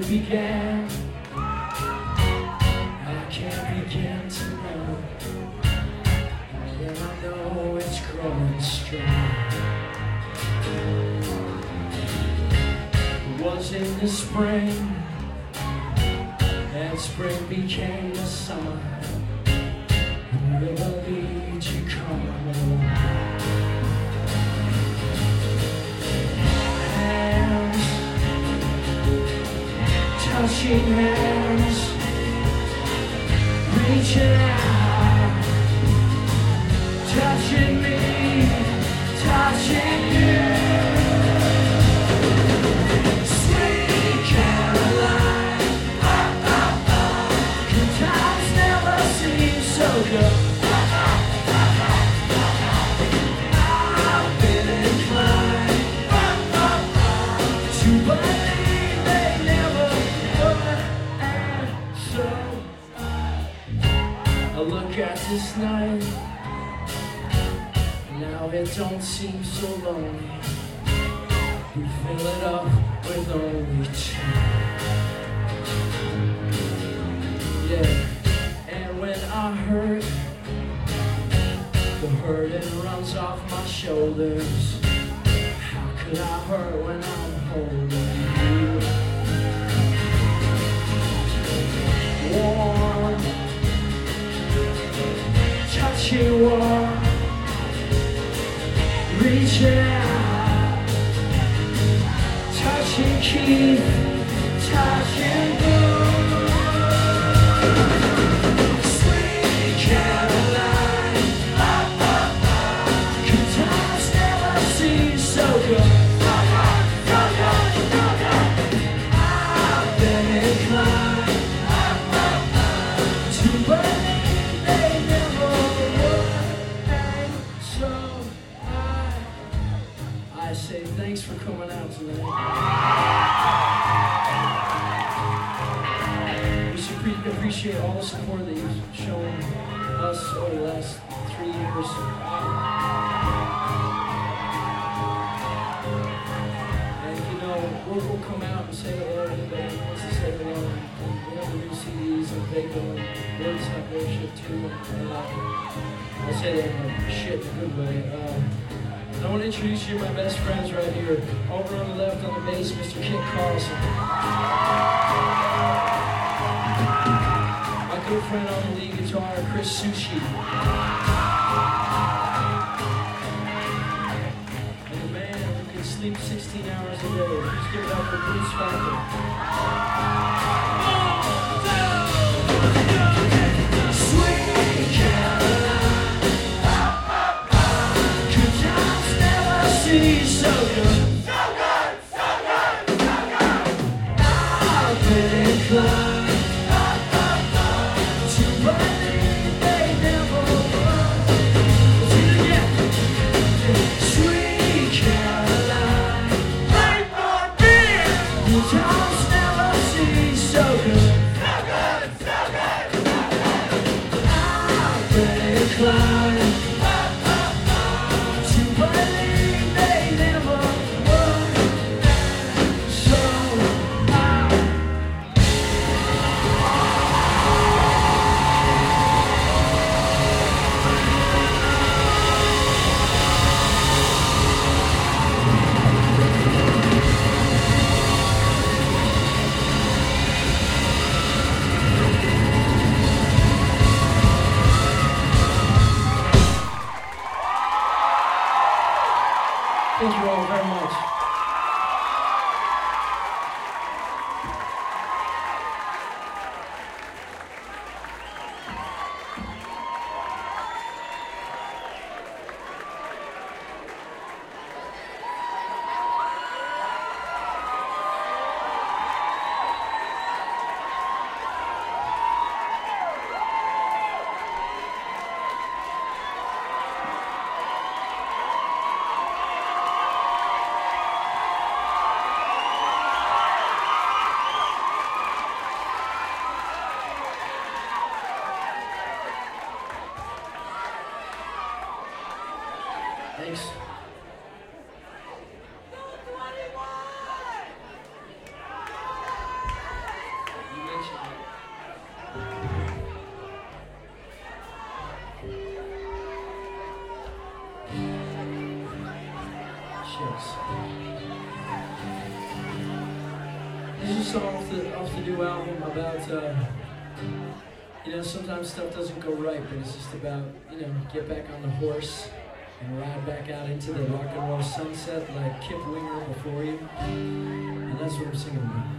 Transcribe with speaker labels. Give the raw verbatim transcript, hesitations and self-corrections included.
Speaker 1: began. I can't begin to know, and I know it's growing strong. It was in the spring, and spring became the summer. Who would have believed you come along? Hands, touching hands, reaching out, touching me, touching you. Sweet Caroline, good times never seem so good. I've been inclined to believe they never would, and so I look at this night, now it don't seem so lonely. We fill it up with only two. Yeah, and when I hurt, the burden runs off my shoulders. How could I hurt when I'm holding you? Warm, touching warm, reaching out, touching Keith, touching blue. Sweet Caroline, good times never seem so good. I've been inclined to believe they never would, and so I, I say thanks for coming out tonight. We should pre- appreciate all the support that you've shown us over the last three years. And you know, we'll, we'll come out and say hello to anybody who wants to say hello. And we have the new C Ds and they go and Liz have their shit too. Uh, I say that in a shit in a good way. Uh, I want to introduce you to my best friends right here. Over on the left on the bass, Mister Kit Carlson. My good friend on the lead guitar, Chris Sushi. And the man who can sleep sixteen hours a day. Let's give it up for Bruce Falcon. Sweet Caroline, good times never seem so good. So good, so good, so good. I've been inclined to believe they never would. Let's do it again. Sweet Caroline, drink more beer. Good times never seem so good. So good, so good, so good. I've been inclined to believe they never would, and so I thank you all very much. Thanks. songs. This is a song off the, off the new album about, uh, you know, sometimes stuff doesn't go right, but it's just about, you know, get back on the horse and ride back out into the rock and roll sunset like Kip Winger before you. And that's what I'm singing about.